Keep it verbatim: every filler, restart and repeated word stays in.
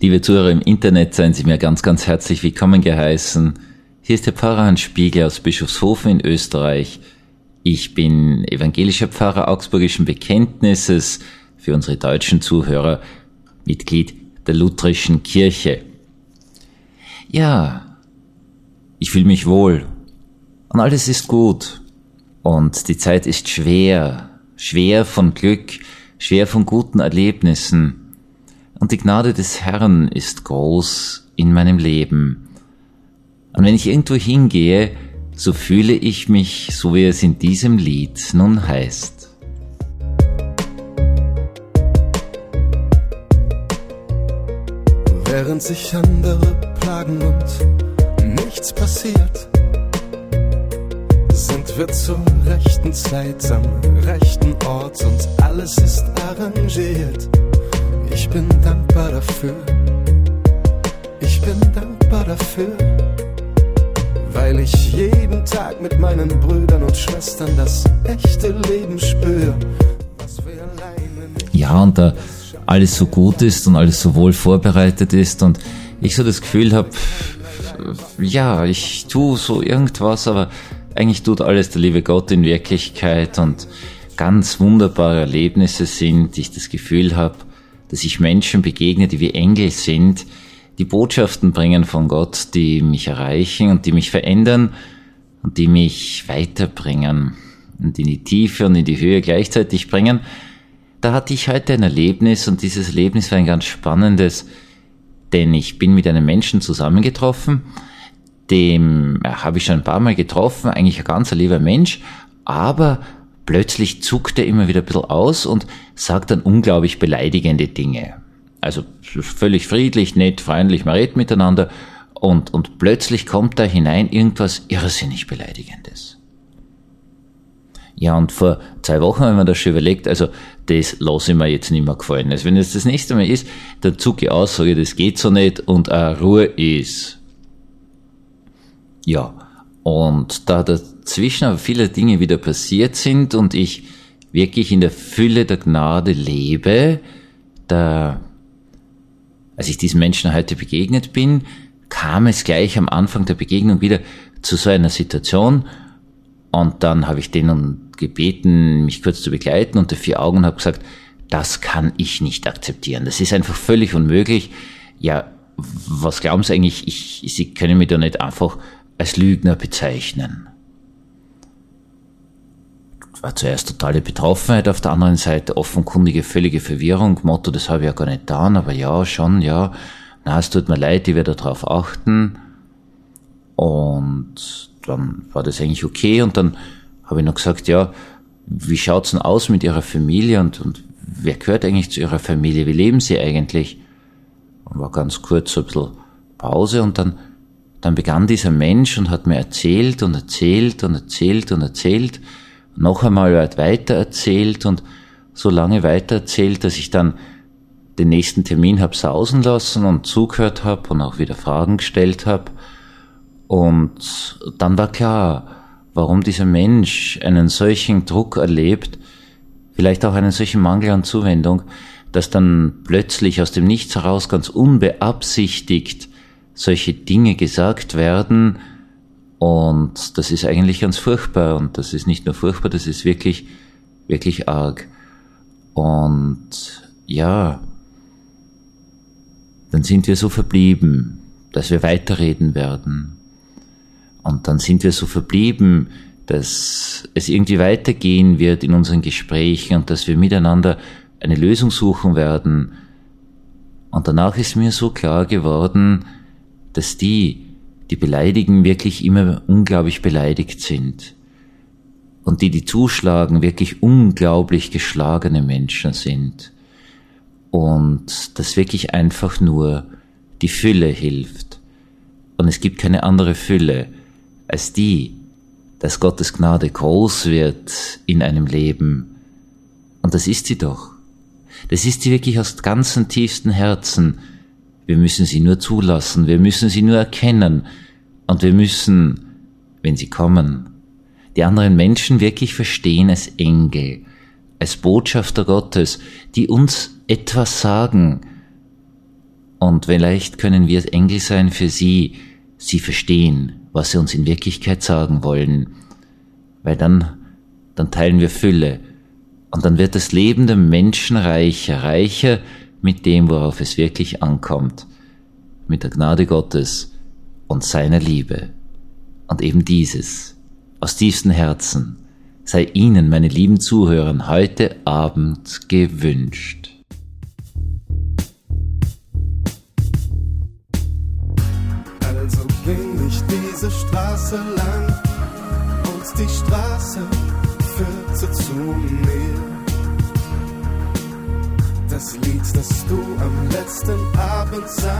Liebe Zuhörer im Internet, seien Sie mir ganz, ganz herzlich willkommen geheißen. Hier ist der Pfarrer Hans Spiegel aus Bischofshofen in Österreich. Ich bin evangelischer Pfarrer augsburgischen Bekenntnisses, für unsere deutschen Zuhörer Mitglied der lutherischen Kirche. Ja, ich fühle mich wohl und alles ist gut und die Zeit ist schwer, schwer von Glück, schwer von guten Erlebnissen. Und die Gnade des Herrn ist groß in meinem Leben. Und wenn ich irgendwo hingehe, so fühle ich mich, so wie es in diesem Lied nun heißt. Während sich andere plagen und nichts passiert, sind wir zur rechten Zeit am rechten Ort und alles ist arrangiert. Ich bin dankbar dafür, ich bin dankbar dafür, weil ich jeden Tag mit meinen Brüdern und Schwestern das echte Leben spüre. Ja, und da alles so gut ist und alles so wohl vorbereitet ist und ich so das Gefühl habe, ja, ich tue so irgendwas, aber eigentlich tut alles der liebe Gott in Wirklichkeit und ganz wunderbare Erlebnisse sind, ich das Gefühl habe, dass ich Menschen begegne, die wie Engel sind, die Botschaften bringen von Gott, die mich erreichen und die mich verändern und die mich weiterbringen und in die Tiefe und in die Höhe gleichzeitig bringen. Da hatte ich heute ein Erlebnis und dieses Erlebnis war ein ganz spannendes, denn ich bin mit einem Menschen zusammengetroffen, dem ja, habe ich schon ein paar Mal getroffen, eigentlich ein ganz lieber Mensch, aber plötzlich zuckt er immer wieder ein bisschen aus und sagt dann unglaublich beleidigende Dinge. Also völlig friedlich, nett, freundlich, man redet miteinander und, und plötzlich kommt da hinein irgendwas irrsinnig Beleidigendes. Ja, und vor zwei Wochen haben wir das schon überlegt, also das lasse ich mir jetzt nicht mehr gefallen. Also wenn es das nächste Mal ist, dann zucke ich aus, sage ich, das geht so nicht und auch Ruhe ist. Ja, und da dazwischen aber viele Dinge wieder passiert sind und ich wirklich in der Fülle der Gnade lebe, da, als ich diesen Menschen heute begegnet bin, kam es gleich am Anfang der Begegnung wieder zu so einer Situation und dann habe ich den gebeten, mich kurz zu begleiten unter vier Augen und habe gesagt, das kann ich nicht akzeptieren, das ist einfach völlig unmöglich. Ja, was glauben Sie eigentlich, ich, Sie können mich da nicht einfach als Lügner bezeichnen. War zuerst totale Betroffenheit, auf der anderen Seite offenkundige, völlige Verwirrung, Motto, das habe ich ja gar nicht getan, aber ja, schon, ja, na, es tut mir leid, ich werde darauf achten. Und dann war das eigentlich okay und dann habe ich noch gesagt, ja, wie schaut's denn aus mit Ihrer Familie und, und wer gehört eigentlich zu Ihrer Familie, wie leben Sie eigentlich? Und war ganz kurz so ein bisschen Pause und dann Dann begann dieser Mensch und hat mir erzählt und erzählt und erzählt und erzählt, noch einmal weit weiter erzählt und so lange weiter erzählt, dass ich dann den nächsten Termin hab sausen lassen und zugehört hab und auch wieder Fragen gestellt hab. Und dann war klar, warum dieser Mensch einen solchen Druck erlebt, vielleicht auch einen solchen Mangel an Zuwendung, dass dann plötzlich aus dem Nichts heraus ganz unbeabsichtigt solche Dinge gesagt werden und das ist eigentlich ganz furchtbar und das ist nicht nur furchtbar, das ist wirklich, wirklich arg. Und ja, dann sind wir so verblieben, dass wir weiterreden werden und dann sind wir so verblieben, dass es irgendwie weitergehen wird in unseren Gesprächen und dass wir miteinander eine Lösung suchen werden. Und danach ist mir so klar geworden, dass die, die beleidigen, wirklich immer unglaublich beleidigt sind. Und die, die zuschlagen, wirklich unglaublich geschlagene Menschen sind. Und dass wirklich einfach nur die Fülle hilft. Und es gibt keine andere Fülle als die, dass Gottes Gnade groß wird in einem Leben. Und das ist sie doch. Das ist sie wirklich aus ganzem tiefsten Herzen. Wir müssen sie nur zulassen, wir müssen sie nur erkennen und wir müssen, wenn sie kommen, die anderen Menschen wirklich verstehen als Engel, als Botschafter Gottes, die uns etwas sagen Und vielleicht können wir Engel sein für sie. Sie verstehen, was sie uns in Wirklichkeit sagen wollen. Weil dann, dann teilen wir Fülle. Und dann wird das Leben der Menschen reicher, reicher mit dem, worauf es wirklich ankommt. Mit der Gnade Gottes und seiner Liebe. Und eben dieses, aus tiefstem Herzen, sei Ihnen, meine lieben Zuhörer, heute Abend gewünscht. Also ging ich diese Straße lang und die Straße führte zu mir. Das Lied, das du am letzten Abend sangst,